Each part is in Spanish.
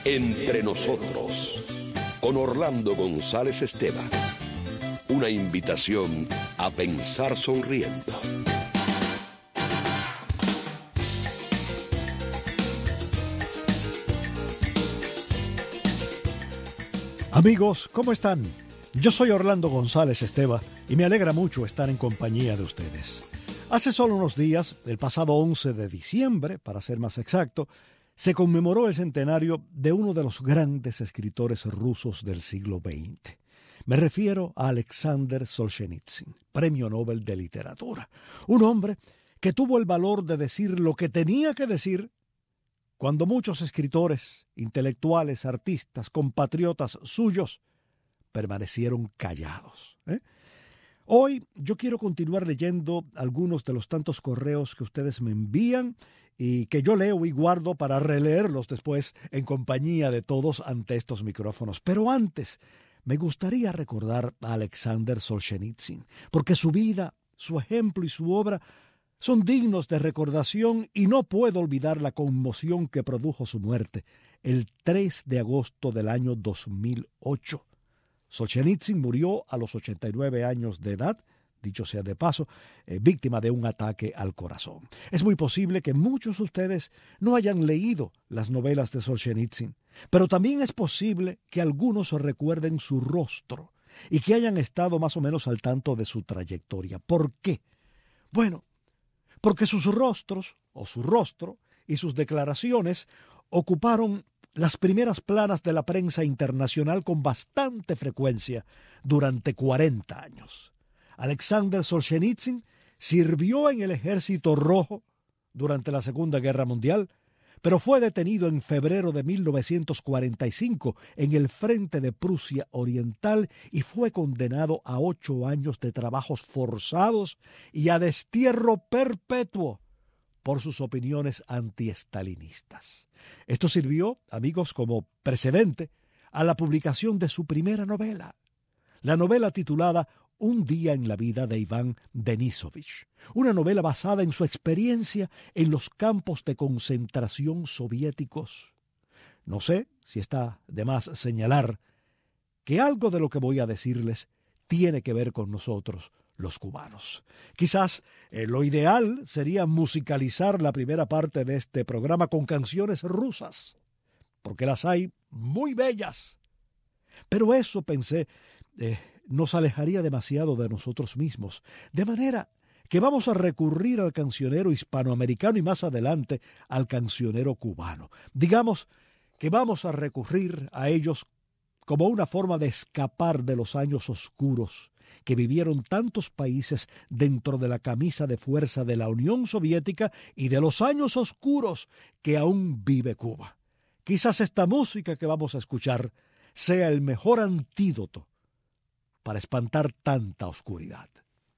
Entre nosotros, con Orlando González Esteban. Una invitación a pensar sonriendo. Amigos, ¿cómo están? Yo soy Orlando González Esteban y me alegra mucho estar en compañía de ustedes. Hace solo unos días, el pasado 11 de diciembre, para ser más exacto, se conmemoró el centenario de uno de los grandes escritores rusos del siglo XX. Me refiero a Alexander Solzhenitsyn, Premio Nobel de Literatura. Un hombre que tuvo el valor de decir lo que tenía que decir cuando muchos escritores, intelectuales, artistas, compatriotas suyos permanecieron callados. Hoy yo quiero continuar leyendo algunos de los tantos correos que ustedes me envían y que yo leo y guardo para releerlos después en compañía de todos ante estos micrófonos. Pero antes, me gustaría recordar a Alexander Solzhenitsyn, porque su vida, su ejemplo y su obra son dignos de recordación y no puedo olvidar la conmoción que produjo su muerte el 3 de agosto del año 2008. Solzhenitsyn murió a los 89 años de edad, dicho sea de paso, víctima de un ataque al corazón. Es muy posible que muchos de ustedes no hayan leído las novelas de Solzhenitsyn, pero también es posible que algunos recuerden su rostro y que hayan estado más o menos al tanto de su trayectoria. ¿Por qué? Bueno, porque sus rostros, o su rostro, y sus declaraciones ocuparon las primeras planas de la prensa internacional con bastante frecuencia durante 40 años. Alexander Solzhenitsyn sirvió en el Ejército Rojo durante la Segunda Guerra Mundial, pero fue detenido en febrero de 1945 en el frente de Prusia Oriental y fue condenado a 8 años de trabajos forzados y a destierro perpetuo por sus opiniones antiestalinistas. Esto sirvió, amigos, como precedente a la publicación de su primera novela, la novela titulada Un día en la vida de Iván Denisovich, una novela basada en su experiencia en los campos de concentración soviéticos. No sé si está de más señalar que algo de lo que voy a decirles tiene que ver con nosotros, los cubanos. Quizás lo ideal sería musicalizar la primera parte de este programa con canciones rusas, porque las hay muy bellas. Pero eso, pensé, nos alejaría demasiado de nosotros mismos, de manera que vamos a recurrir al cancionero hispanoamericano y más adelante al cancionero cubano. Digamos que vamos a recurrir a ellos como una forma de escapar de los años oscuros que vivieron tantos países dentro de la camisa de fuerza de la Unión Soviética y de los años oscuros que aún vive Cuba. Quizás esta música que vamos a escuchar sea el mejor antídoto para espantar tanta oscuridad.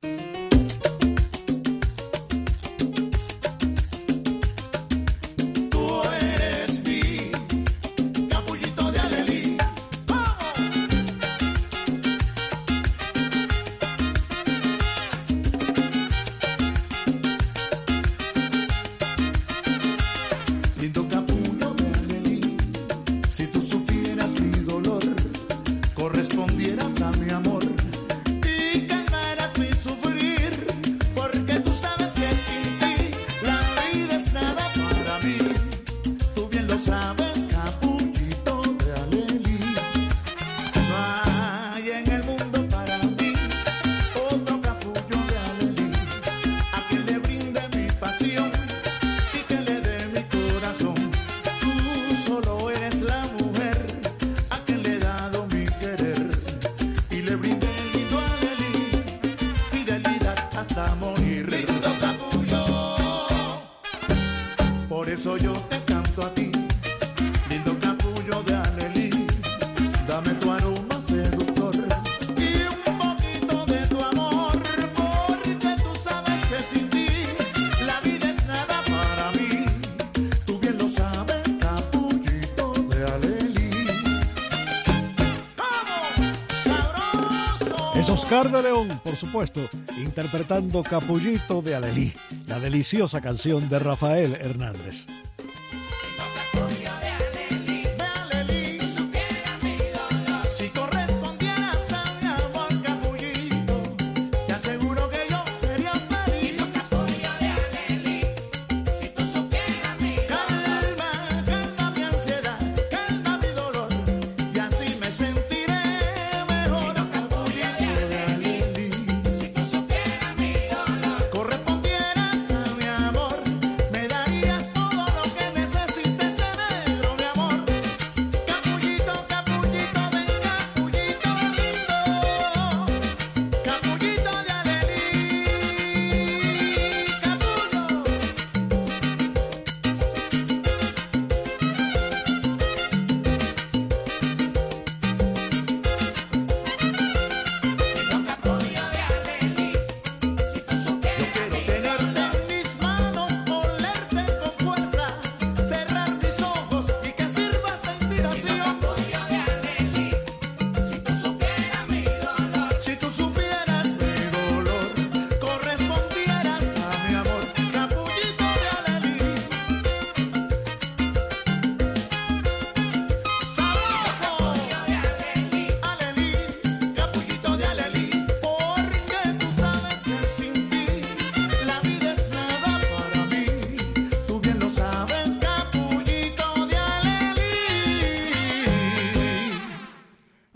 Correspondieras a mi amor y calmaras mi sufrir, porque tú sabes que sin ti la vida es nada para mí. Tú bien lo sabes, capullito de Alelí. No hay en el mundo para mí otro capullo de Alelí, a quien le brinde mi pasión y que le dé mi corazón. Tú solo eres la mujer a quien le he dado mi querer y le brindé lindo Alelí, fidelidad hasta morir. Lindo capullo, por eso yo te canto a ti, lindo capullo de Alelí. Dame tu aroma seductor y un poquito de tu amor, porque tú sabes que sin ti la vida es nada para mí. Tú bien lo sabes, capullito de Alelí. Es Oscar de León, por supuesto, interpretando Capullito de Alelí, la deliciosa canción de Rafael Hernández. De Alelí,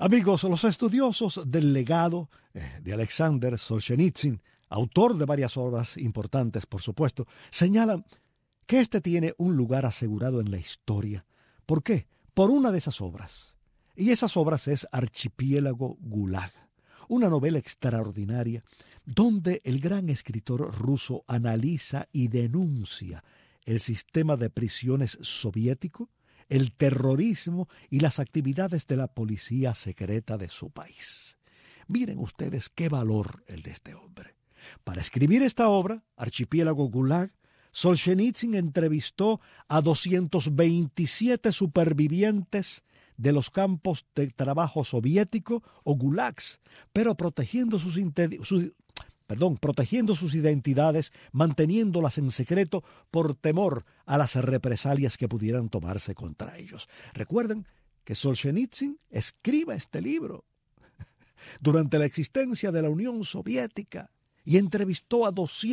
Amigos, los estudiosos del legado de Alexander Solzhenitsyn, autor de varias obras importantes, por supuesto, señalan que este tiene un lugar asegurado en la historia. ¿Por qué? Por una de esas obras. Y esas obras es Archipiélago Gulag, una novela extraordinaria donde el gran escritor ruso analiza y denuncia el sistema de prisiones soviético, el terrorismo y las actividades de la policía secreta de su país. Miren ustedes qué valor el de este hombre. Para escribir esta obra, Archipiélago Gulag, Solzhenitsyn entrevistó a 227 supervivientes de los campos de trabajo soviético o gulags, pero protegiendo sus identidades, manteniéndolas en secreto por temor a las represalias que pudieran tomarse contra ellos. Recuerden que Solzhenitsyn escribe este libro durante la existencia de la Unión Soviética y entrevistó a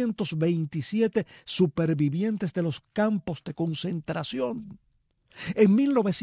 227 supervivientes de los campos de concentración. En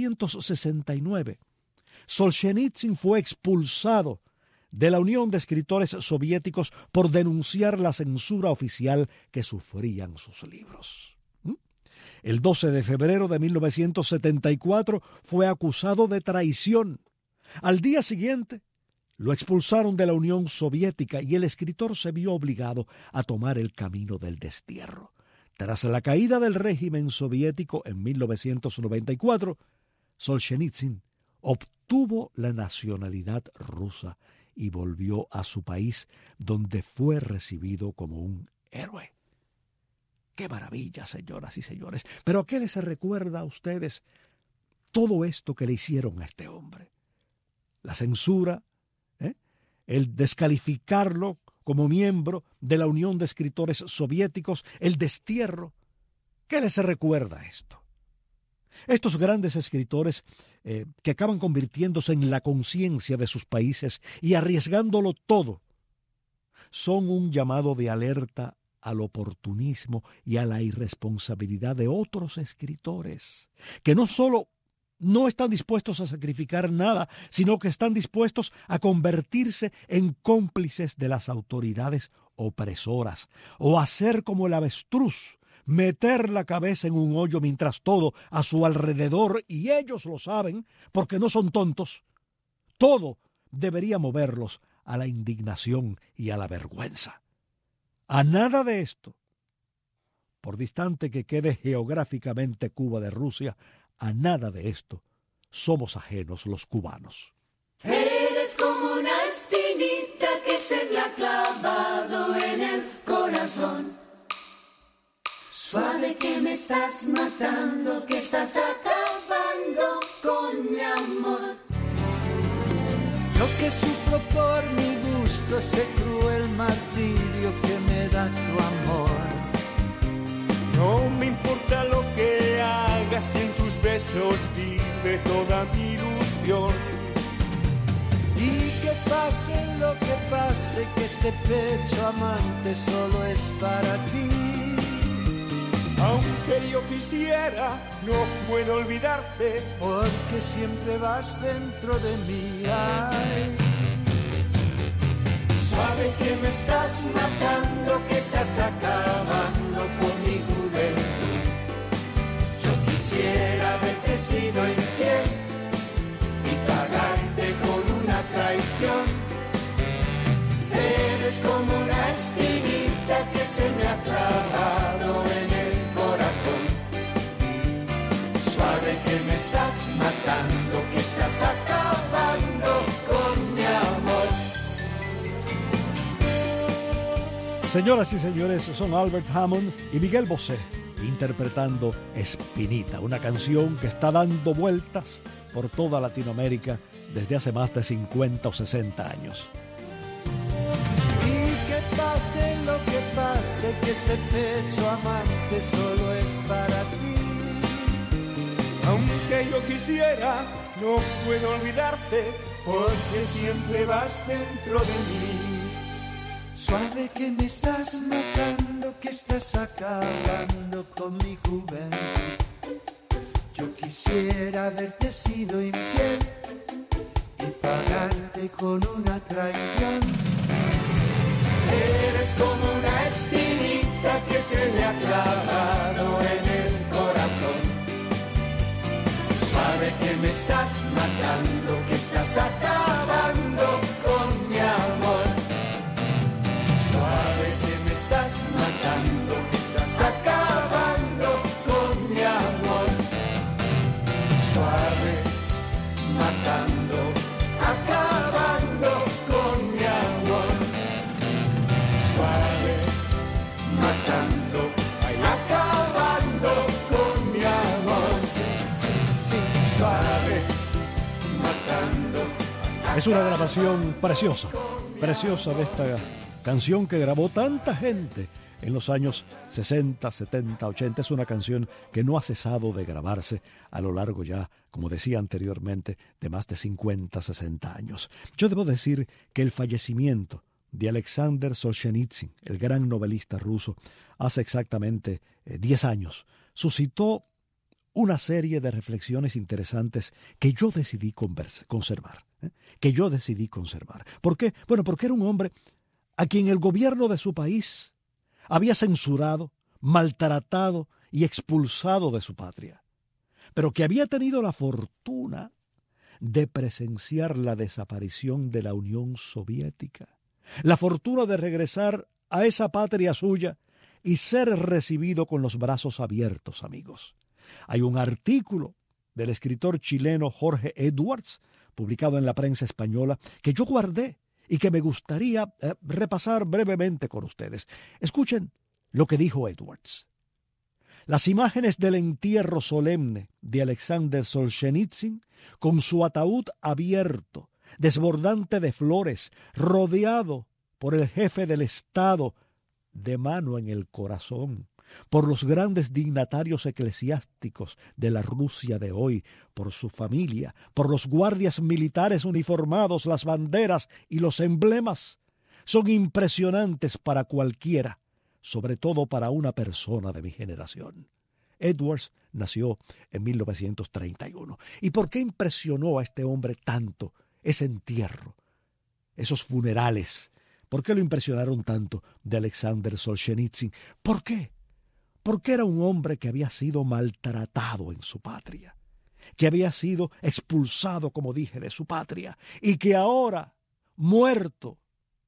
1969, Solzhenitsyn fue expulsado de la Unión de Escritores Soviéticos por denunciar la censura oficial que sufrían sus libros. El 12 de febrero de 1974 fue acusado de traición. Al día siguiente, lo expulsaron de la Unión Soviética y el escritor se vio obligado a tomar el camino del destierro. Tras la caída del régimen soviético en 1994, Solzhenitsyn obtuvo la nacionalidad rusa y volvió a su país, donde fue recibido como un héroe. ¡Qué maravilla, señoras y señores! ¿Pero a qué les recuerda a ustedes todo esto que le hicieron a este hombre? La censura, el descalificarlo como miembro de la Unión de Escritores Soviéticos, el destierro. ¿Qué les recuerda esto? Estos grandes escritores que acaban convirtiéndose en la conciencia de sus países y arriesgándolo todo, son un llamado de alerta al oportunismo y a la irresponsabilidad de otros escritores, que no solo no están dispuestos a sacrificar nada, sino que están dispuestos a convertirse en cómplices de las autoridades opresoras, o hacer como el avestruz, meter la cabeza en un hoyo mientras todo a su alrededor, y ellos lo saben, porque no son tontos, todo debería moverlos a la indignación y a la vergüenza. A nada de esto, por distante que quede geográficamente Cuba de Rusia, a nada de esto somos ajenos los cubanos. Eres como una espinita que se me ha clavado en el corazón. Suave que me estás matando, que estás acabando con mi amor. Yo que sufro por mi gusto ese cruel martirio que me da tu amor. No me importa lo que hagas, si en tus besos vive toda mi ilusión. Y que pase lo que pase, que este pecho amante solo es para ti. Aunque yo quisiera, no puedo olvidarte, porque siempre vas dentro de mí. Ay. Suave que me estás matando, que estás acabando con mi juventud. Yo quisiera haberte sido infiel y pagarte con una traición. Eres como una espinita que se me ha clavado en el corazón. Suave que me estás matando, que estás acabando con mi amor. Señoras y señores, son Albert Hammond y Miguel Bosé interpretando Espinita, una canción que está dando vueltas por toda Latinoamérica desde hace más de 50 o 60 años. Y que pase lo que pase, que este pecho amante solo es para ti. aunque yo quisiera, no puedo olvidarte, porque siempre vas dentro de mí. Suave que me estás matando, que estás acabando con mi juventud. Yo quisiera haberte sido infiel y pagarte con una traición. Eres como una espinita que se me ha clavado en el corazón. Suave que me estás matando, que estás acabando con mi amor. Suave que me estás matando, que estás acabando con mi amor. Suave, matando, acabando con mi amor. Suave, matando, acabando con mi amor. Sí, sí, sí, suave, matando. Es una grabación preciosa, preciosa de esta canción que grabó tanta gente en los años 60, 70, 80. Es una canción que no ha cesado de grabarse a lo largo ya, como decía anteriormente, de más de 50, 60 años. Yo debo decir que el fallecimiento de Alexander Solzhenitsyn, el gran novelista ruso, hace exactamente 10 años, suscitó una serie de reflexiones interesantes que yo decidí conservar. ¿Por qué? Bueno, porque era un hombre a quien el gobierno de su país había censurado, maltratado y expulsado de su patria, pero que había tenido la fortuna de presenciar la desaparición de la Unión Soviética, la fortuna de regresar a esa patria suya y ser recibido con los brazos abiertos, amigos. Hay un artículo del escritor chileno Jorge Edwards, publicado en la prensa española, que yo guardé y que me gustaría repasar brevemente con ustedes. Escuchen lo que dijo Edwards. Las imágenes del entierro solemne de Alexander Solzhenitsyn, con su ataúd abierto, desbordante de flores, rodeado por el jefe del Estado, de mano en el corazón, por los grandes dignatarios eclesiásticos de la Rusia de hoy, por su familia, por los guardias militares uniformados, las banderas y los emblemas, son impresionantes para cualquiera, sobre todo para una persona de mi generación. Edwards nació en 1931. ¿Y por qué impresionó a este hombre tanto ese entierro, esos funerales? ¿Por qué lo impresionaron tanto de Alexander Solzhenitsyn? ¿Por qué? Porque era un hombre que había sido maltratado en su patria, que había sido expulsado, como dije, de su patria, y que ahora, muerto,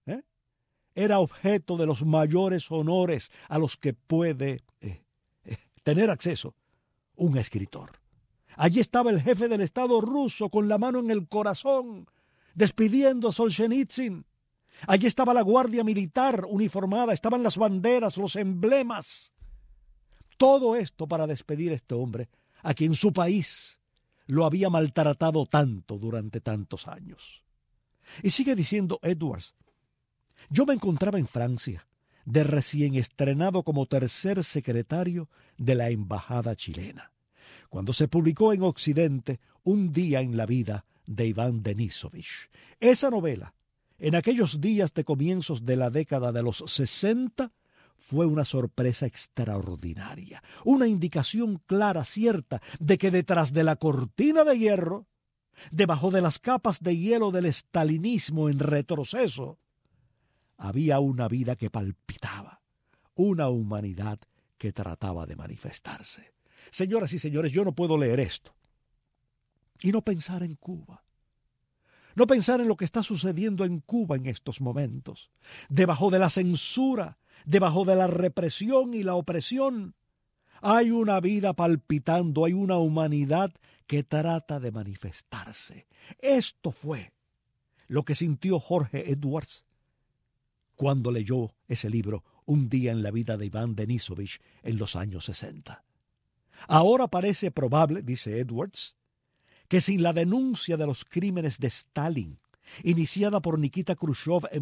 era objeto de los mayores honores a los que puede tener acceso un escritor. Allí estaba el jefe del Estado ruso con la mano en el corazón, despidiendo a Solzhenitsyn. Allí estaba la guardia militar uniformada, estaban las banderas, los emblemas. Todo esto para despedir a este hombre, a quien su país lo había maltratado tanto durante tantos años. Y sigue diciendo Edwards: yo me encontraba en Francia, de recién estrenado como tercer secretario de la embajada chilena, cuando se publicó en Occidente Un día en la vida de Iván Denisovich. Esa novela, en aquellos días de comienzos de la década de los 60, fue una sorpresa extraordinaria, una indicación clara, cierta, de que detrás de la cortina de hierro, debajo de las capas de hielo del estalinismo en retroceso, había una vida que palpitaba, una humanidad que trataba de manifestarse. Señoras y señores, yo no puedo leer esto y no pensar en Cuba. No pensar en lo que está sucediendo en Cuba en estos momentos. Debajo de la censura, debajo de la represión y la opresión, hay una vida palpitando, hay una humanidad que trata de manifestarse. Esto fue lo que sintió Jorge Edwards cuando leyó ese libro, Un día en la vida de Iván Denisovich, en los años 60. Ahora parece probable, dice Edwards, que sin la denuncia de los crímenes de Stalin, iniciada por Nikita Khrushchev en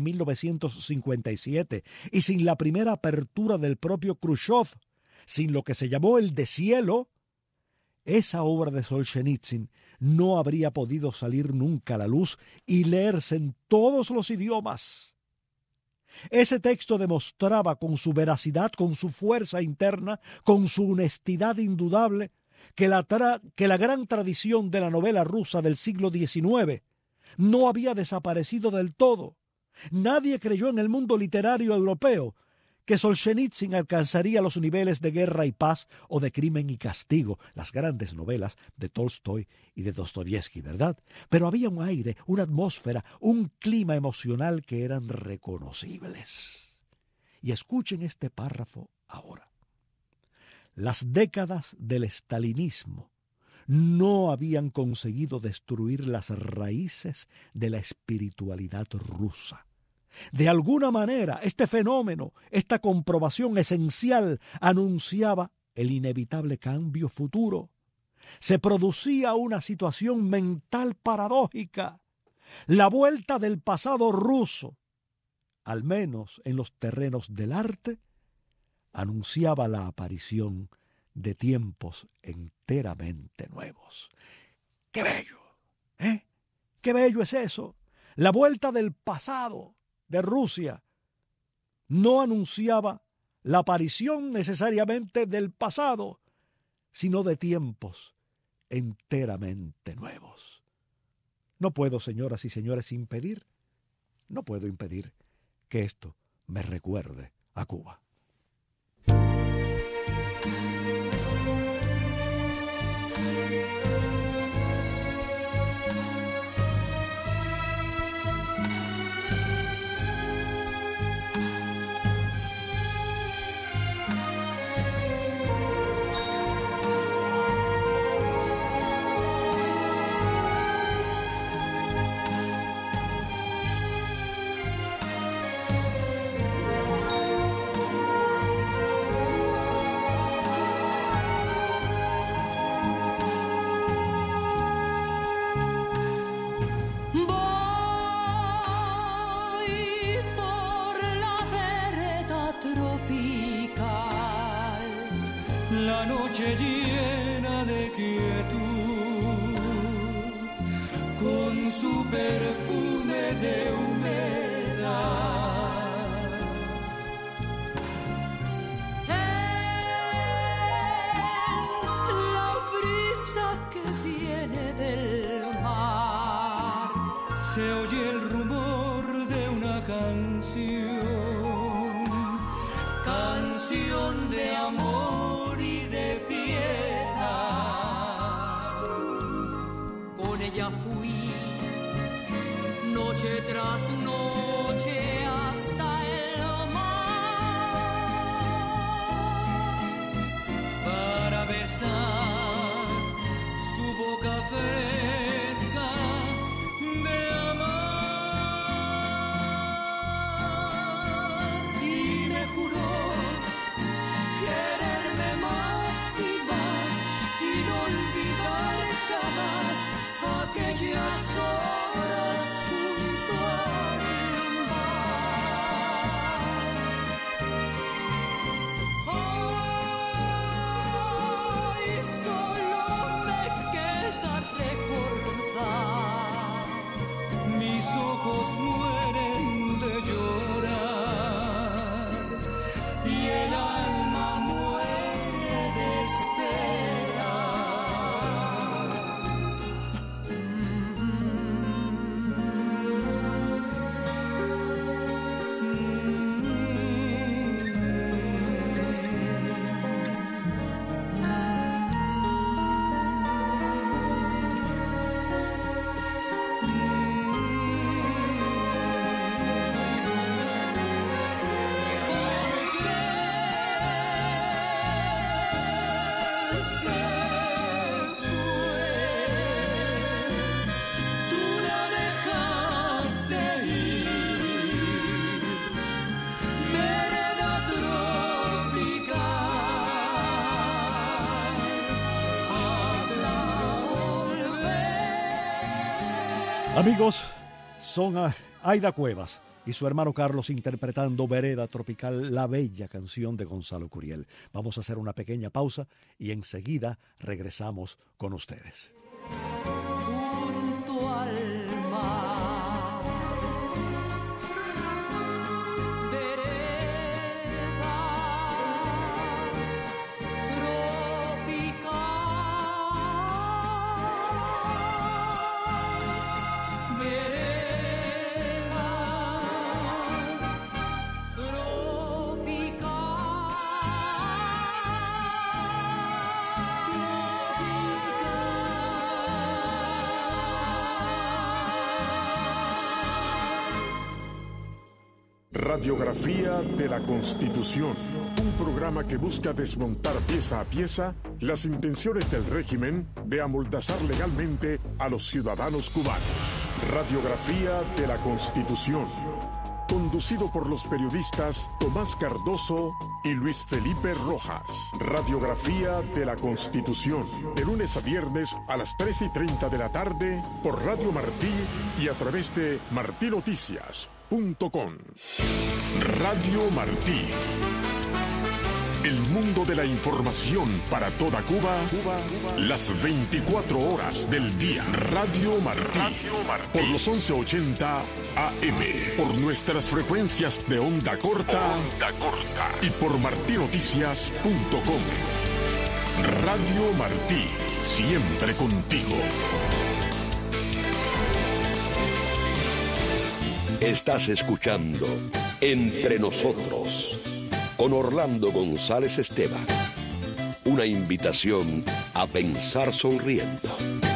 1957, y sin la primera apertura del propio Khrushchev, sin lo que se llamó el deshielo, esa obra de Solzhenitsyn no habría podido salir nunca a la luz y leerse en todos los idiomas. Ese texto demostraba con su veracidad, con su fuerza interna, con su honestidad indudable, que la gran tradición de la novela rusa del siglo XIX no había desaparecido del todo. Nadie creyó en el mundo literario europeo que Solzhenitsyn alcanzaría los niveles de Guerra y Paz o de Crimen y Castigo, las grandes novelas de Tolstoy y de Dostoyevsky, ¿verdad? Pero había un aire, una atmósfera, un clima emocional que eran reconocibles. Y escuchen este párrafo ahora. Las décadas del estalinismo no habían conseguido destruir las raíces de la espiritualidad rusa. De alguna manera, este fenómeno, esta comprobación esencial, anunciaba el inevitable cambio futuro. Se producía una situación mental paradójica, la vuelta del pasado ruso, al menos en los terrenos del arte, anunciaba la aparición de tiempos enteramente nuevos. ¡Qué bello! ¡Qué bello es eso! La vuelta del pasado de Rusia no anunciaba la aparición necesariamente del pasado, sino de tiempos enteramente nuevos. No puedo, señoras y señores, no puedo impedir que esto me recuerde a Cuba. La noche llena de quietud, con su perfume de humedad. La brisa que viene del mar, se oye el rumor de una canción de amor y de piedad. Con ella fui noche tras noche hasta el mar para besar su boca fresca de amar, y me juró quererme más y más y no olvidar jamás aquellas horas junto al mar. Ay, solo me queda recordar, mis ojos mueren de llorar y el alma muere de esperar. Amigos, son Aida Cuevas y su hermano Carlos interpretando Vereda Tropical, la bella canción de Gonzalo Curiel. Vamos a hacer una pequeña pausa y enseguida regresamos con ustedes. Junto al mar, vereda tropical. Radiografía de la Constitución, un programa que busca desmontar pieza a pieza las intenciones del régimen de amoldazar legalmente a los ciudadanos cubanos. Radiografía de la Constitución, conducido por los periodistas Tomás Cardoso y Luis Felipe Rojas. Radiografía de la Constitución, de lunes a viernes a las 3:30 de la tarde por Radio Martí y a través de martinoticias.com. Radio Martí. El mundo de la información para toda Cuba, las 24 horas del día. Radio Martí. Por los 1180 AM. Por nuestras frecuencias de onda corta. Y por martinoticias.com. Radio Martí. Siempre contigo. Estás escuchando Entre Nosotros con Orlando González Esteban. Una invitación a pensar sonriendo.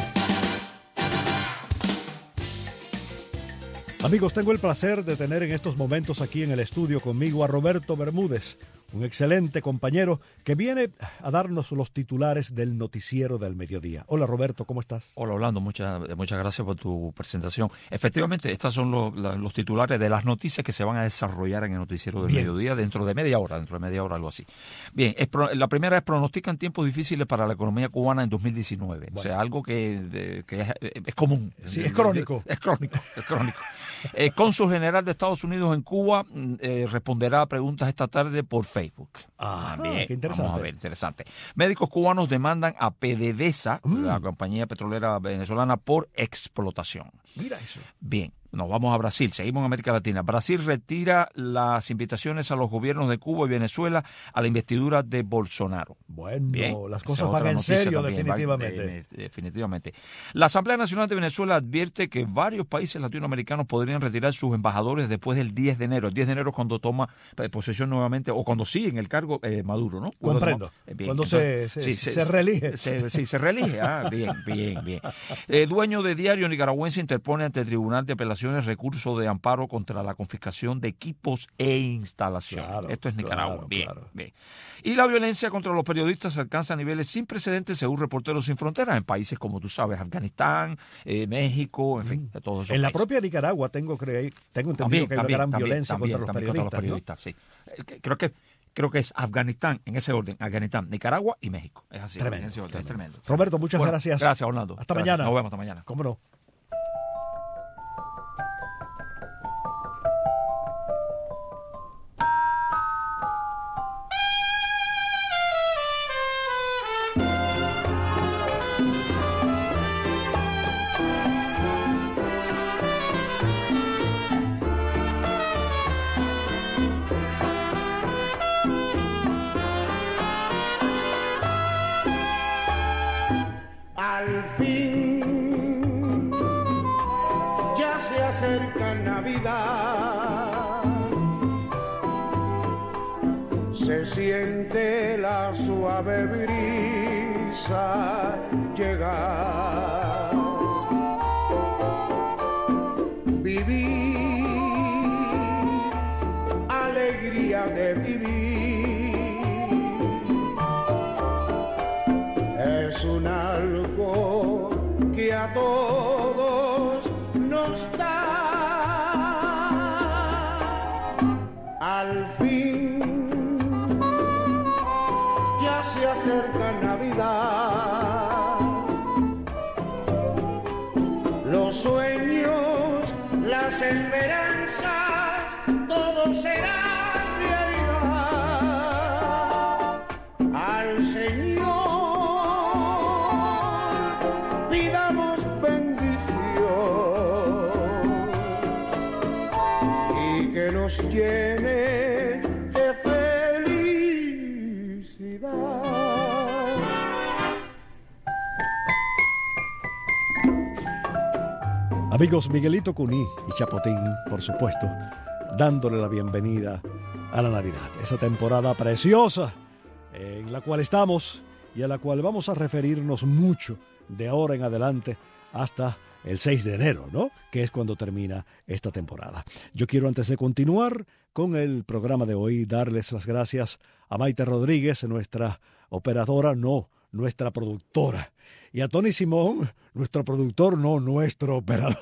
Amigos, tengo el placer de tener en estos momentos aquí en el estudio conmigo a Roberto Bermúdez, un excelente compañero que viene a darnos los titulares del noticiero del mediodía. Hola Roberto, ¿cómo estás? Hola Orlando, muchas gracias por tu presentación. Efectivamente, estos son los titulares de las noticias que se van a desarrollar en el noticiero del mediodía dentro de media hora, algo así. Bien, la primera es: pronostican tiempos difíciles para la economía cubana en 2019. Bueno. O sea, algo que es común. Sí, es crónico. Es crónico. Cónsul general de Estados Unidos en Cuba responderá a preguntas esta tarde por Facebook. Bien, qué interesante. Vamos a ver, interesante. Médicos cubanos demandan a PDVSA, la compañía petrolera venezolana, por explotación. Mira eso. Bien. Nos vamos a Brasil, seguimos en América Latina. Brasil retira las invitaciones a los gobiernos de Cuba y Venezuela a la investidura de Bolsonaro. Bueno, bien, las cosas van en serio, definitivamente. Definitivamente. La Asamblea Nacional de Venezuela advierte que varios países latinoamericanos podrían retirar sus embajadores después del 10 de enero. El 10 de enero es cuando toma posesión nuevamente, o cuando sigue en el cargo Maduro, ¿no? Comprendo. Cuando se reelige. Se reelige. Bien. Dueño de diario nicaragüense interpone ante el Tribunal de Apelación recurso de amparo contra la confiscación de equipos e instalaciones. Claro, esto es Nicaragua. Bien. Y la violencia contra los periodistas alcanza niveles sin precedentes según Reporteros Sin Fronteras en países como tú sabes, Afganistán, México, en fin, de todos esos En países. La propia Nicaragua tengo entendido que hay una gran violencia contra los periodistas. Sí. Creo que es Afganistán, en ese orden, Afganistán, Nicaragua y México. Es así. Tremendo. Es tremendo. Roberto, muchas gracias. Gracias, Orlando. Hasta mañana. Nos vemos hasta mañana. ¿Cómo no? Al fin ya se acerca Navidad, se siente la suave brisa llegar. Vivir, alegría de vivir, es un algo que a todos nos da. Al fin ya se acerca Navidad, los sueños, las esperanzas, todo será realidad. Al Señor pidamos bendición y que nos llene de felicidad. Amigos, Miguelito Cuní y Chapotín, por supuesto, dándole la bienvenida a la Navidad, esa temporada preciosa en la cual estamos y a la cual vamos a referirnos mucho de ahora en adelante hasta el 6 de enero, ¿no? Que es cuando termina esta temporada. Yo quiero, antes de continuar con el programa de hoy, darles las gracias a Maite Rodríguez, nuestra operadora, no, nuestra productora, y a Tony Simón, nuestro productor, no, nuestro operador.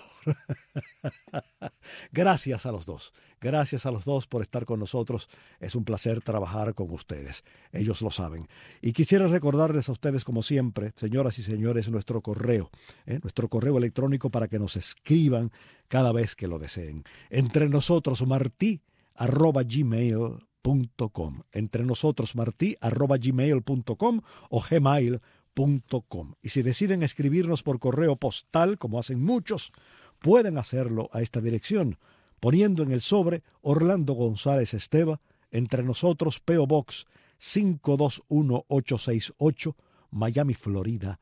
Gracias a los dos por estar con nosotros. Es un placer trabajar con ustedes, ellos lo saben. Y quisiera recordarles a ustedes, como siempre, señoras y señores, nuestro correo electrónico para que nos escriban cada vez que lo deseen. entrenosotros@gmail.com, entrenosotros@gmail.com o gmail.com. Y si deciden escribirnos por correo postal, como hacen muchos, pueden hacerlo a esta dirección, poniendo en el sobre Orlando González Esteva, Entre Nosotros, P.O. Box 521868, Miami, Florida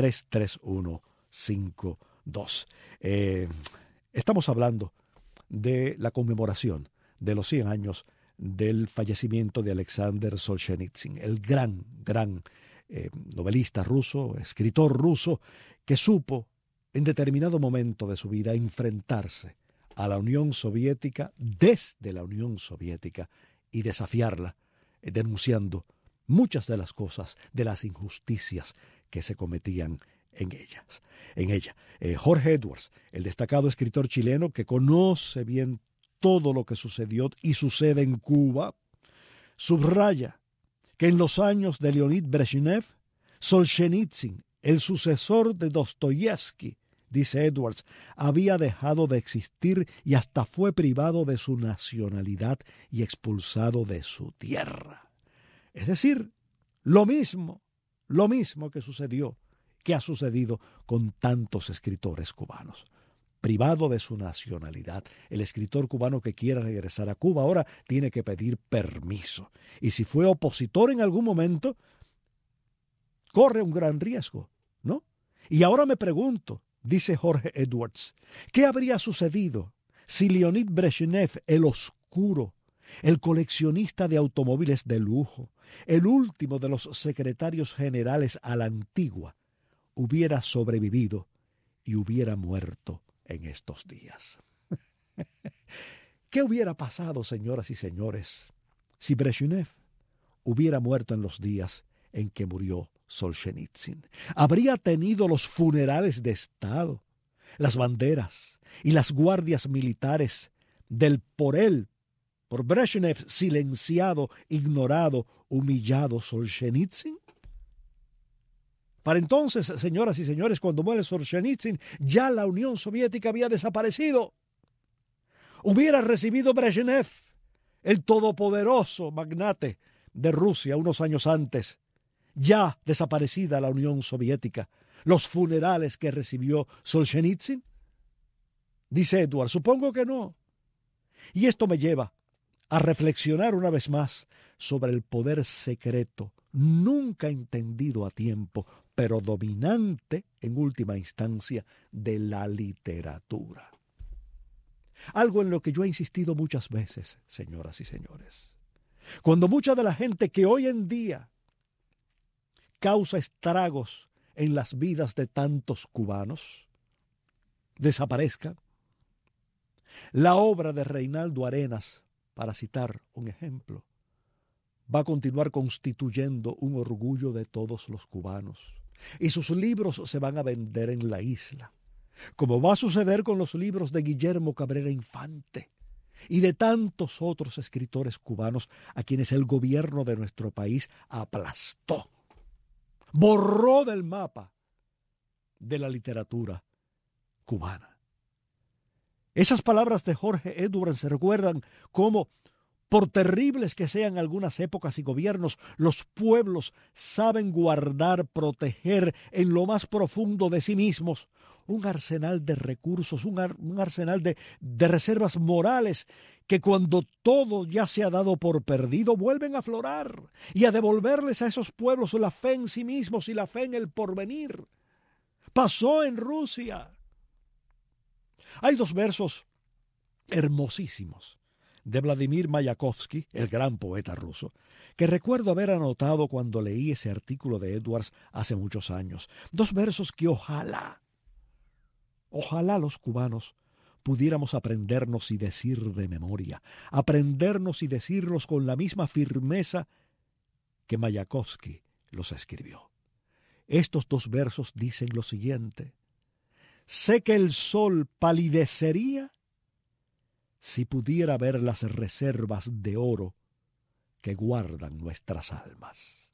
33152. Estamos hablando de la conmemoración de los 100 años del fallecimiento de Alexander Solzhenitsyn, el gran novelista ruso, escritor ruso, que supo en determinado momento de su vida enfrentarse a la Unión Soviética, desde la Unión Soviética, y desafiarla, denunciando muchas de las cosas, de las injusticias que se cometían en ella. Jorge Edwards, el destacado escritor chileno que conoce bien todo lo que sucedió y sucede en Cuba, subraya que en los años de Leonid Brezhnev, Solzhenitsyn, el sucesor de Dostoyevsky, dice Edwards, había dejado de existir y hasta fue privado de su nacionalidad y expulsado de su tierra. Es decir, lo mismo que ha sucedido con tantos escritores cubanos. Privado de su nacionalidad. El escritor cubano que quiera regresar a Cuba ahora tiene que pedir permiso. Y si fue opositor en algún momento, corre un gran riesgo, ¿no? Y ahora me pregunto, dice Jorge Edwards, ¿qué habría sucedido si Leonid Brezhnev, el oscuro, el coleccionista de automóviles de lujo, el último de los secretarios generales a la antigua, hubiera sobrevivido y hubiera muerto en estos días? ¿Qué hubiera pasado, señoras y señores, si Brezhnev hubiera muerto en los días en que murió Solzhenitsyn? Habría tenido los funerales de Estado, las banderas y las guardias militares del por Brezhnev silenciado, ignorado, humillado Solzhenitsyn. Para entonces, señoras y señores, cuando muere Solzhenitsyn, ya la Unión Soviética había desaparecido. Hubiera recibido Brezhnev, el todopoderoso magnate de Rusia, unos años antes, ya desaparecida la Unión Soviética, los funerales que recibió Solzhenitsyn. Dice Edward, supongo que no. Y esto me lleva a reflexionar una vez más sobre el poder secreto, nunca entendido a tiempo, pero dominante en última instancia, de la literatura. Algo en lo que yo he insistido muchas veces, señoras y señores. Cuando mucha de la gente que hoy en día causa estragos en las vidas de tantos cubanos desaparezca, la obra de Reinaldo Arenas, para citar un ejemplo, va a continuar constituyendo un orgullo de todos los cubanos. Y sus libros se van a vender en la isla, como va a suceder con los libros de Guillermo Cabrera Infante y de tantos otros escritores cubanos a quienes el gobierno de nuestro país aplastó, borró del mapa de la literatura cubana. Esas palabras de Jorge Edwards se recuerdan como, por terribles que sean algunas épocas y gobiernos, los pueblos saben guardar, proteger en lo más profundo de sí mismos un arsenal de recursos, un arsenal de reservas morales que cuando todo ya se ha dado por perdido vuelven a aflorar y a devolverles a esos pueblos la fe en sí mismos y la fe en el porvenir. Pasó en Rusia. Hay dos versos hermosísimos de Vladimir Mayakovsky, el gran poeta ruso, que recuerdo haber anotado cuando leí ese artículo de Edwards hace muchos años. 2 versos que ojalá los cubanos pudiéramos aprendernos y decir de memoria, aprendernos y decirlos con la misma firmeza que Mayakovsky los escribió. Estos 2 versos dicen lo siguiente: sé que el sol palidecería si pudiera ver las reservas de oro que guardan nuestras almas.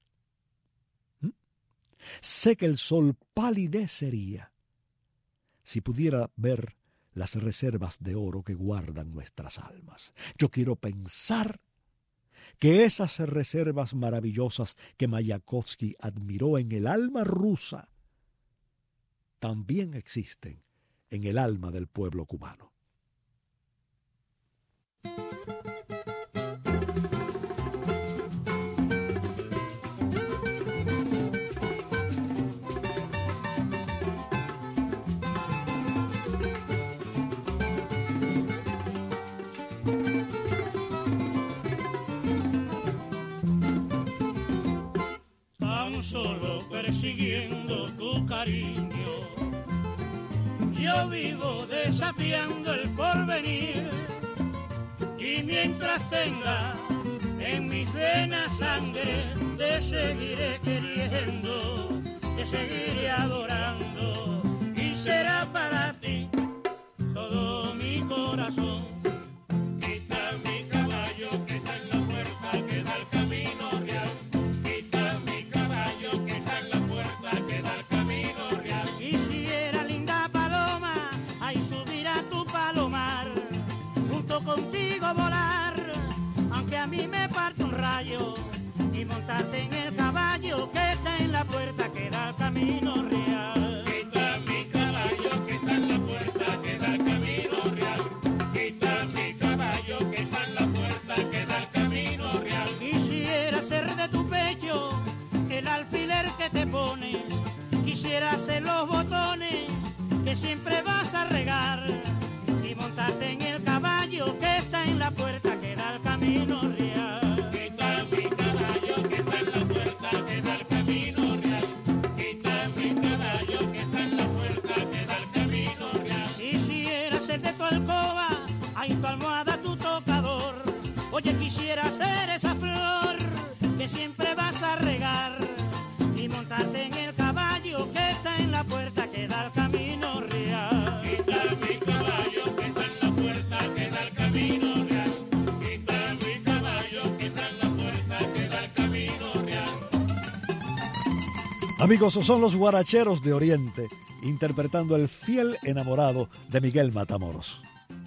Sé que el sol palidecería si pudiera ver las reservas de oro que guardan nuestras almas. Yo quiero pensar que esas reservas maravillosas que Mayakovsky admiró en el alma rusa también existen en el alma del pueblo cubano. Solo persiguiendo tu cariño, yo vivo desafiando el porvenir, y mientras tenga en mis venas sangre, te seguiré queriendo, te seguiré adorando, y será para ti todo mi corazón. Y montarte en el caballo que está en la puerta que da al camino real. Quita mi caballo que está en la puerta que da al camino real. Quita mi caballo que está en la puerta que da al camino real. Quisiera ser de tu pecho el alfiler que te pones. Quisiera ser los botones que siempre vas a regar. Y montarte en el caballo que está en la puerta que da al camino real. Tu almohada, tu tocador. Oye, quisiera ser esa flor que siempre vas a regar y montarte en el caballo que está en la puerta que da al camino real. Quita mi caballo que está en la puerta que da al camino real. Quita mi caballo que está en la puerta que da al camino real. Amigos, son los Guaracheros de Oriente interpretando El fiel enamorado de Miguel Matamoros.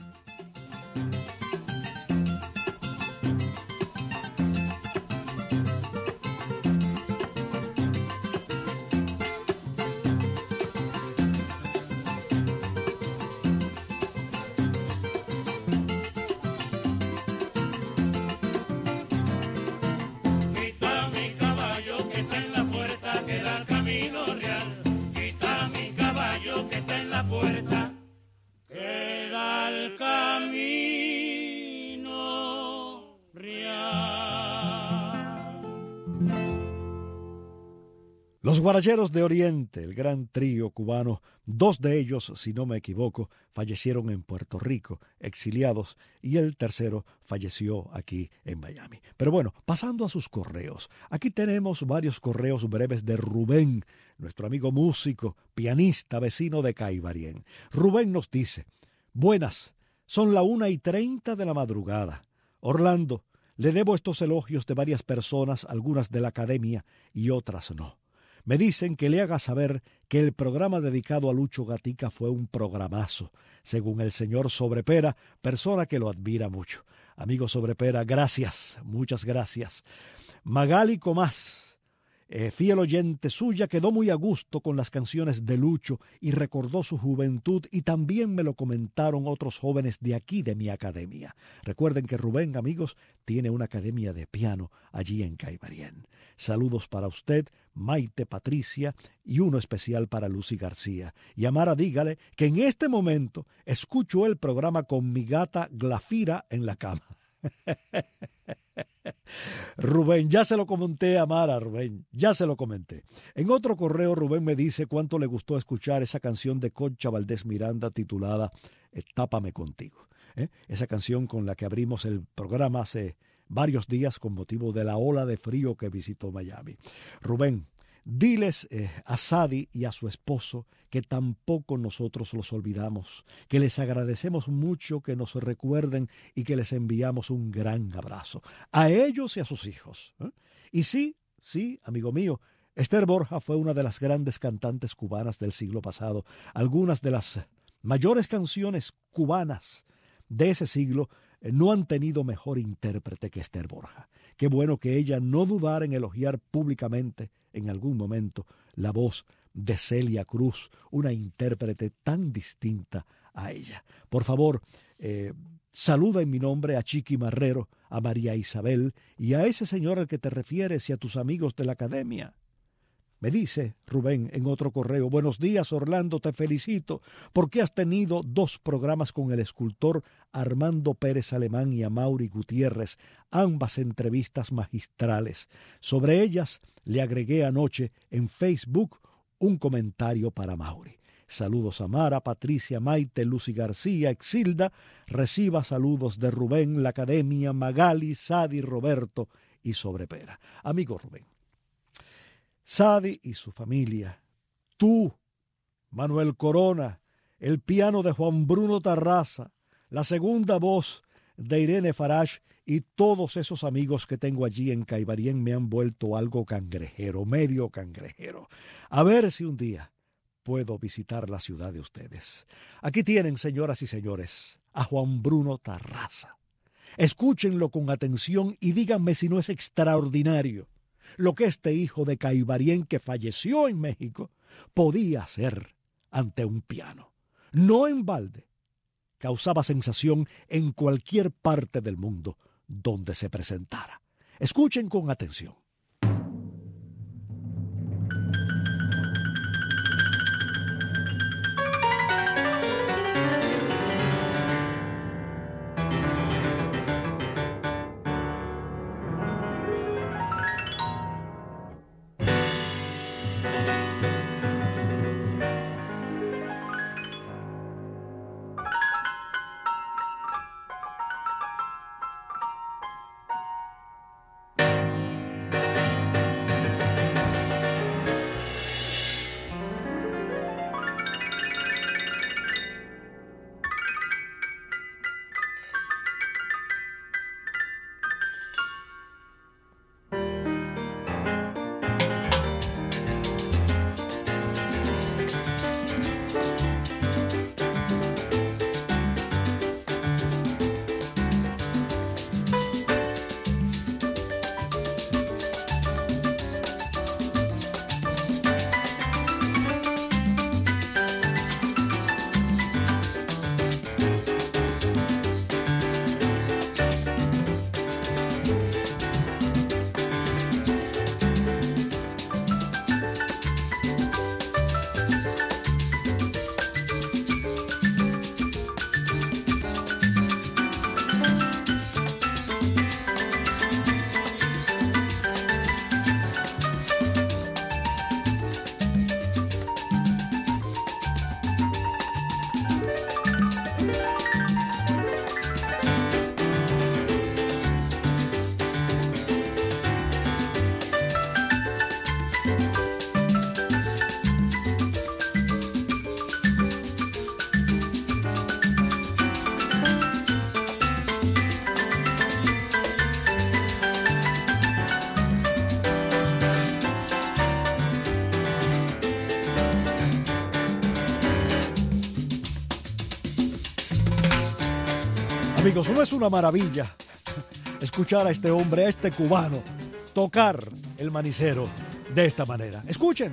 Los Guaracheros de Oriente, el gran trío cubano, 2 de ellos, si no me equivoco, fallecieron en Puerto Rico, exiliados, y el tercero falleció aquí en Miami. Pero bueno, pasando a sus correos. Aquí tenemos varios correos breves de Rubén, nuestro amigo músico, pianista, vecino de Caibarien. Rubén nos dice: buenas, son la 1:30 de la madrugada. Orlando, le debo estos elogios de varias personas, algunas de la academia y otras no. Me dicen que le haga saber que el programa dedicado a Lucho Gatica fue un programazo, según el señor Sobrepera, persona que lo admira mucho. Amigo Sobrepera, gracias, muchas gracias. Magali Comás, fiel oyente suya, quedó muy a gusto con las canciones de Lucho y recordó su juventud, y también me lo comentaron otros jóvenes de aquí de mi academia. Recuerden que Rubén, amigos, tiene una academia de piano allí en Caibarien. Saludos para usted, Maite, Patricia, y uno especial para Lucy García. Y a Mara, dígale que en este momento escucho el programa con mi gata Glafira en la cama. Rubén, ya se lo comenté a Mara, Rubén, ya se lo comenté. En otro correo, Rubén me dice cuánto le gustó escuchar esa canción de Concha Valdés Miranda titulada Tápame Contigo. Esa canción con la que abrimos el programa hace varios días con motivo de la ola de frío que visitó Miami. Rubén, diles a Sadi y a su esposo que tampoco nosotros los olvidamos, que les agradecemos mucho que nos recuerden y que les enviamos un gran abrazo a ellos y a sus hijos. Y sí, amigo mío, Esther Borja fue una de las grandes cantantes cubanas del siglo pasado. Algunas de las mayores canciones cubanas de ese siglo no han tenido mejor intérprete que Esther Borja. Qué bueno que ella no dudara en elogiar públicamente en algún momento la voz de Celia Cruz, una intérprete tan distinta a ella. Por favor, saluda en mi nombre a Chiqui Marrero, a María Isabel y a ese señor al que te refieres y a tus amigos de la academia. Me dice Rubén en otro correo: buenos días, Orlando, te felicito porque has tenido 2 programas con el escultor Armando Pérez Alemán y Amaury Gutiérrez, ambas entrevistas magistrales. Sobre ellas le agregué anoche en Facebook un comentario para Amaury. Saludos a Mara, Patricia, Maite, Lucy García, Exilda. Reciba saludos de Rubén, la academia, Magali, Sadi, Roberto y Sobrepera. Amigo Rubén, Sadi y su familia, tú, Manuel Corona, el piano de Juan Bruno Tarraza, la segunda voz de Irene Farage y todos esos amigos que tengo allí en Caibarien me han vuelto algo cangrejero, medio cangrejero. A ver si un día puedo visitar la ciudad de ustedes. Aquí tienen, señoras y señores, a Juan Bruno Tarraza. Escúchenlo con atención y díganme si no es extraordinario lo que este hijo de Caibarien, que falleció en México, podía hacer ante un piano. No en balde, causaba sensación en cualquier parte del mundo donde se presentara. Escuchen con atención. Amigos, no es una maravilla escuchar a este hombre, a este cubano, tocar el manicero de esta manera. Escuchen.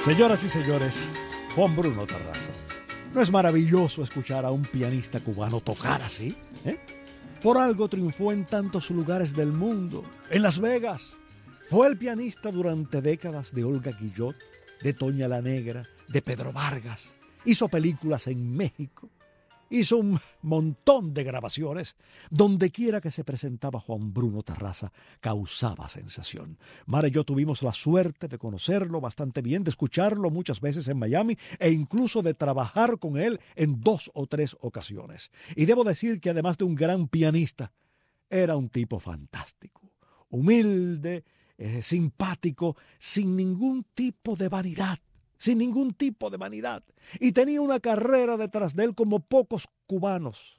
Señoras y señores, Juan Bruno Tarraza. ¿No es maravilloso escuchar a un pianista cubano tocar así? Por algo triunfó en tantos lugares del mundo. En Las Vegas. Fue el pianista durante décadas de Olga Guillot, de Toña la Negra, de Pedro Vargas. Hizo películas en México. Hizo un montón de grabaciones. Donde quiera que se presentaba Juan Bruno Tarraza, causaba sensación. Mara y yo tuvimos la suerte de conocerlo bastante bien, de escucharlo muchas veces en Miami e incluso de trabajar con él en 2 o 3 ocasiones. Y debo decir que además de un gran pianista, era un tipo fantástico, humilde, simpático, sin ningún tipo de vanidad. Sin ningún tipo de vanidad. Y tenía una carrera detrás de él como pocos cubanos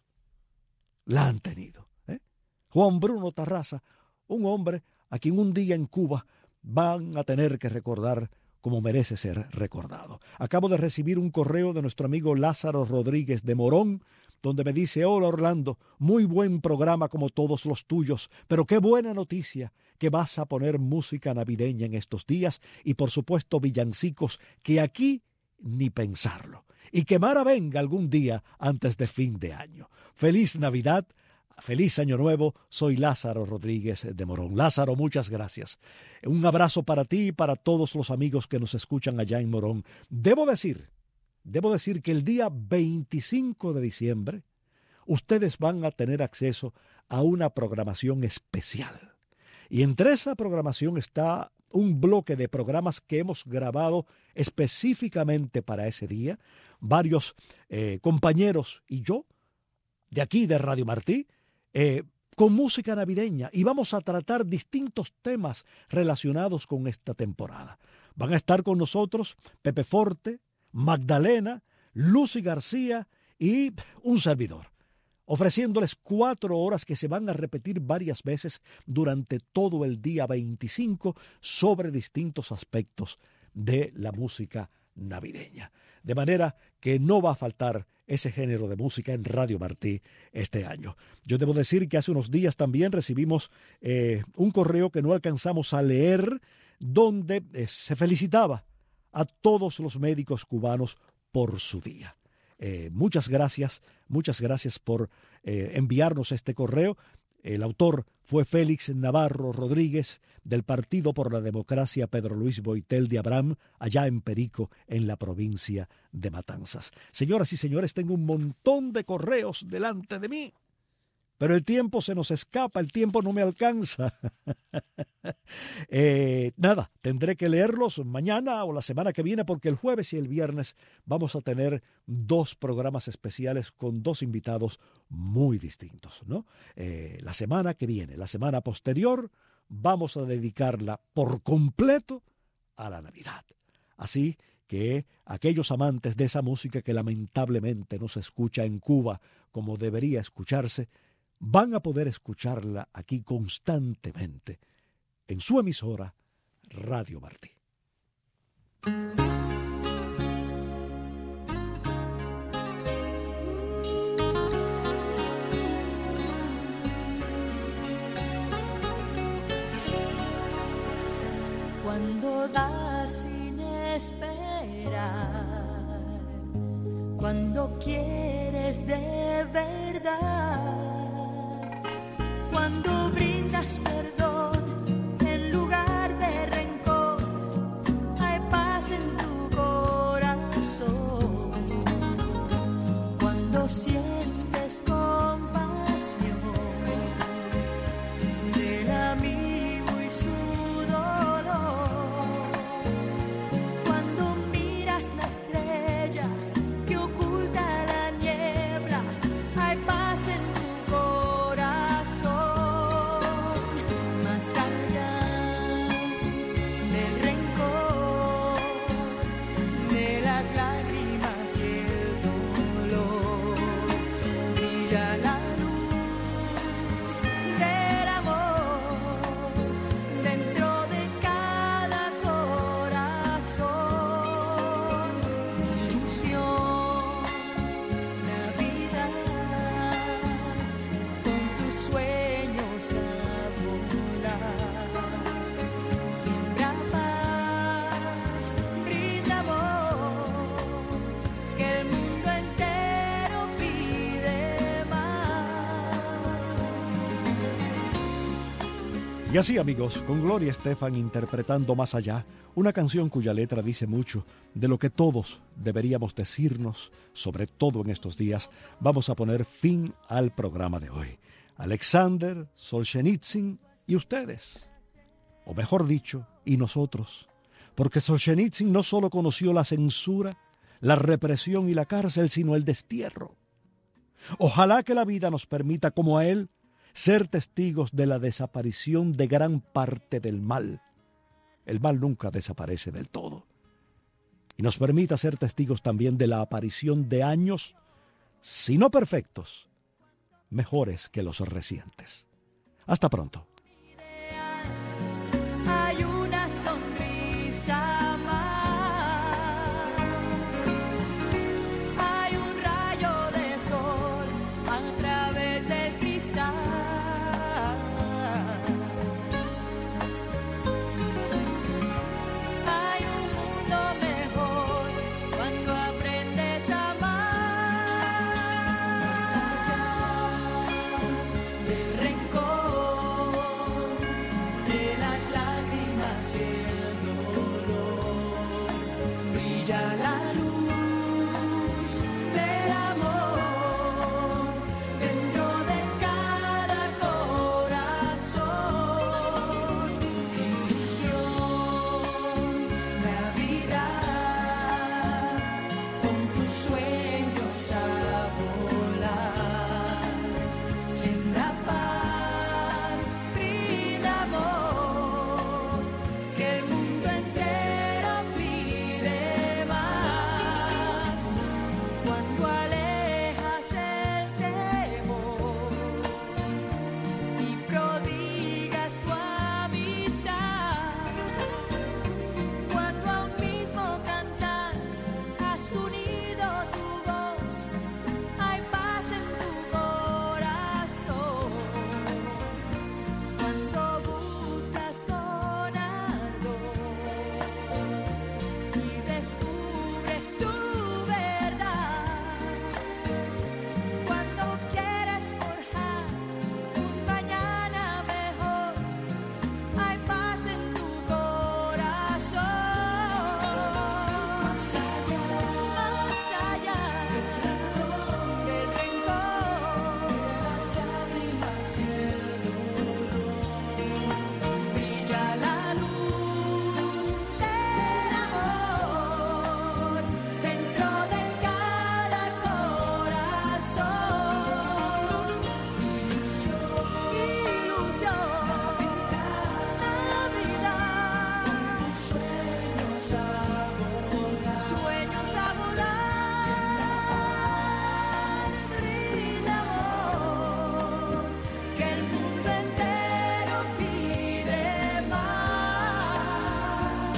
la han tenido. Juan Bruno Tarraza, un hombre a quien un día en Cuba van a tener que recordar como merece ser recordado. Acabo de recibir un correo de nuestro amigo Lázaro Rodríguez de Morón, donde me dice: hola Orlando, muy buen programa como todos los tuyos, pero qué buena noticia que vas a poner música navideña en estos días y por supuesto villancicos, que aquí ni pensarlo. Y que Mara venga algún día antes de fin de año. Feliz Navidad, feliz Año Nuevo, soy Lázaro Rodríguez de Morón. Lázaro, muchas gracias. Un abrazo para ti y para todos los amigos que nos escuchan allá en Morón. Debo decir que el día 25 de diciembre ustedes van a tener acceso a una programación especial. Y entre esa programación está un bloque de programas que hemos grabado específicamente para ese día. Varios compañeros y yo, de aquí de Radio Martí, con música navideña. Y vamos a tratar distintos temas relacionados con esta temporada. Van a estar con nosotros Pepe Forte, Magdalena, Lucy García y un servidor, ofreciéndoles 4 horas que se van a repetir varias veces durante todo el día 25 sobre distintos aspectos de la música navideña. De manera que no va a faltar ese género de música en Radio Martí este año. Yo debo decir que hace unos días también recibimos un correo que no alcanzamos a leer, donde se felicitaba a todos los médicos cubanos por su día. Muchas gracias por enviarnos este correo. El autor fue Félix Navarro Rodríguez, del Partido por la Democracia Pedro Luis Boitel de Abraham, allá en Perico, en la provincia de Matanzas. Señoras y señores, tengo un montón de correos delante de mí, pero el tiempo se nos escapa, el tiempo no me alcanza. Nada, tendré que leerlos mañana o la semana que viene, porque el jueves y el viernes vamos a tener 2 programas especiales con 2 invitados muy distintos, ¿no? La semana que viene, la semana posterior, vamos a dedicarla por completo a la Navidad. Así que aquellos amantes de esa música que lamentablemente no se escucha en Cuba como debería escucharse, van a poder escucharla aquí constantemente en su emisora Radio Martí. Cuando das sin esperar, cuando quieres de verdad, cuando brindas perdón en lugar de rencor, hay paz en tu corazón. Cuando sientes compasión del amigo y su dolor, cuando miras la estrella que oculta la niebla, hay paz en tu corazón. Y así, amigos, con Gloria Estefan interpretando Más Allá, una canción cuya letra dice mucho de lo que todos deberíamos decirnos, sobre todo en estos días, vamos a poner fin al programa de hoy. Alexander, Solzhenitsyn y ustedes, o mejor dicho, y nosotros, porque Solzhenitsyn no solo conoció la censura, la represión y la cárcel, sino el destierro. Ojalá que la vida nos permita, como a él, ser testigos de la desaparición de gran parte del mal. El mal nunca desaparece del todo. Y nos permita ser testigos también de la aparición de años, si no perfectos, mejores que los recientes. Hasta pronto. Hay una sonrisa más, hay un rayo de sol a través del cristal. Hay un mundo mejor cuando aprendes a amar. Más allá del rencor, de las lágrimas y el dolor, brilla la luz del amor dentro de cada corazón. Ilusión, Navidad, con tus sueños a volar. Siembra paz, brinda amor, que el mundo entero pide más. Cuando alejas el temor y prodigas tu amistad, cuando a un mismo cantar has unido tu voz, hay paz en tu corazón. Cuando buscas con ardor y descubres tu verdad, cuando quieres forjar un mañana mejor, hay paz en tu corazón. Más allá del rencor, de las lágrimas y el dolor, brilla la luz del amor dentro de cada corazón. Ilusión, Navidad, sueños a volar, brinda amor, que el mundo entero pide más.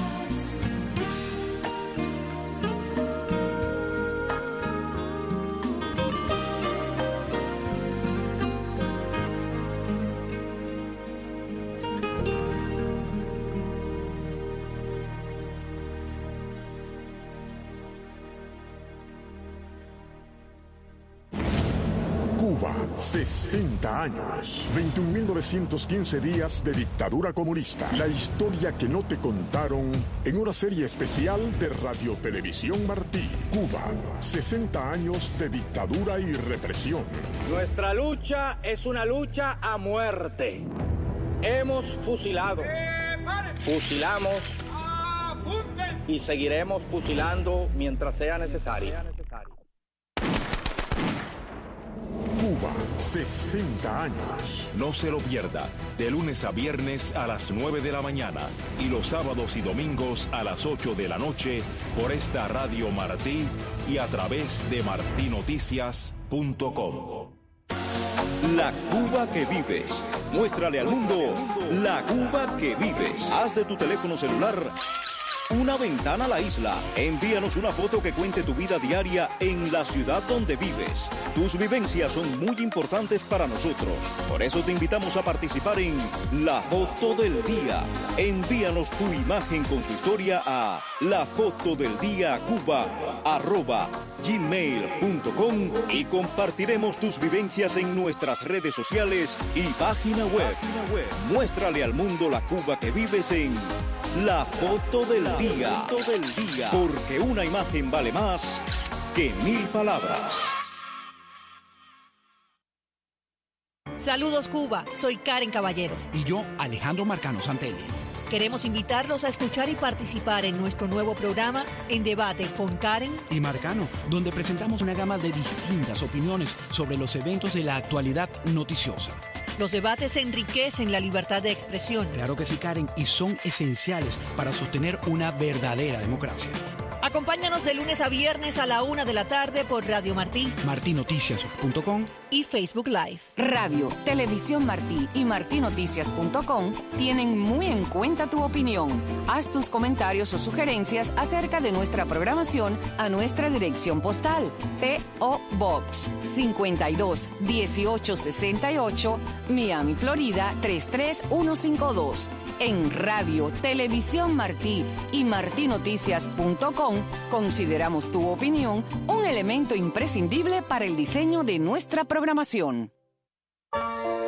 Cuba, 60 años. 21.915 días de dictadura comunista. La historia que no te contaron en una serie especial de Radio Televisión Martí. Cuba, 60 años de dictadura y represión. Nuestra lucha es una lucha a muerte. Hemos fusilado, fusilamos y seguiremos fusilando mientras sea necesario. Cuba, 60 años. No se lo pierda, de lunes a viernes a las 9 de la mañana y los sábados y domingos a las 8 de la noche por esta Radio Martí y a través de martinoticias.com. La Cuba que vives. Muéstrale al mundo la Cuba que vives. Haz de tu teléfono celular una ventana a la isla. Envíanos una foto que cuente tu vida diaria en la ciudad donde vives. Tus vivencias son muy importantes para nosotros. Por eso te invitamos a participar en La Foto del Día. Envíanos tu imagen con su historia a lafotodeldiacuba@gmail.com y compartiremos tus vivencias en nuestras redes sociales y página web. Muéstrale al mundo la Cuba que vives en La Foto del Día. Porque una imagen vale más que 1000 palabras. Saludos Cuba, soy Karen Caballero. Y yo, Alejandro Marcano Santelli. Queremos invitarlos a escuchar y participar en nuestro nuevo programa En Debate con Karen y Marcano, donde presentamos una gama de distintas opiniones sobre los eventos de la actualidad noticiosa. Los debates enriquecen la libertad de expresión. Claro que sí, Karen, y son esenciales para sostener una verdadera democracia. Acompáñanos de lunes a viernes a la 1 de la tarde por Radio Martí, martinoticias.com y Facebook Live. Radio, Televisión Martí y martinoticias.com tienen muy en cuenta tu opinión. Haz tus comentarios o sugerencias acerca de nuestra programación a nuestra dirección postal: P.O. Box 52 1868, Miami, Florida 33152. En Radio, Televisión Martí y martinoticias.com consideramos tu opinión un elemento imprescindible para el diseño de nuestra programación.